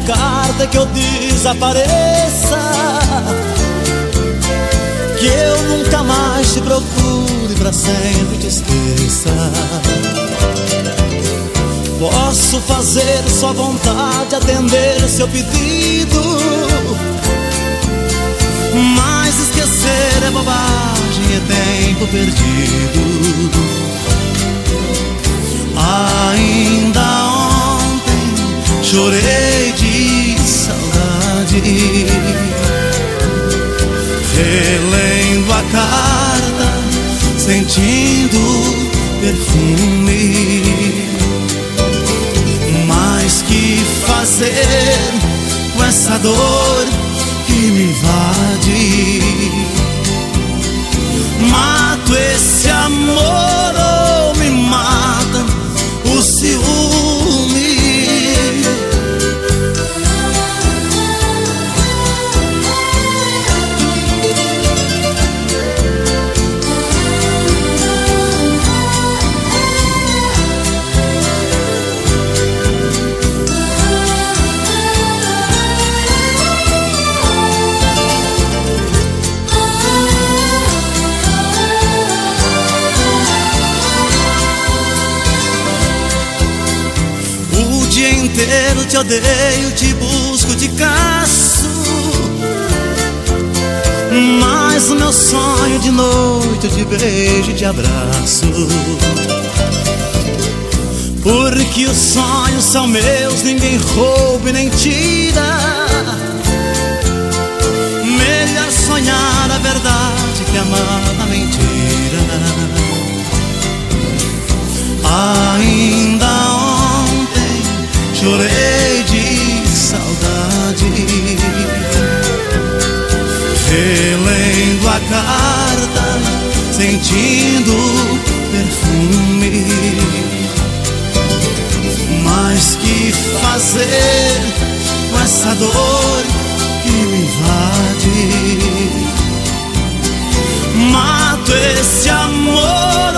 carta que eu desapareça, que eu nunca mais te procure, pra sempre te esqueça. Posso fazer sua vontade, atender seu pedido, mas esquecer é bobagem, é tempo perdido. Ainda ontem chorei de saudade, relendo a carta, sentindo perfume. Mas que fazer com essa dor que me invade? Mato esse amor ou me mata o ciúme? O dia inteiro te odeio, te busco, te caço, mas o meu sonho de noite eu te beijo e te abraço. Porque os sonhos são meus, ninguém rouba e nem tira. Melhor sonhar a verdade que amar a mentira. Ainda ontem chorei de saudade, relendo a carta, sentindo perfume. Mas que fazer com essa dor que me invade? Mato esse amor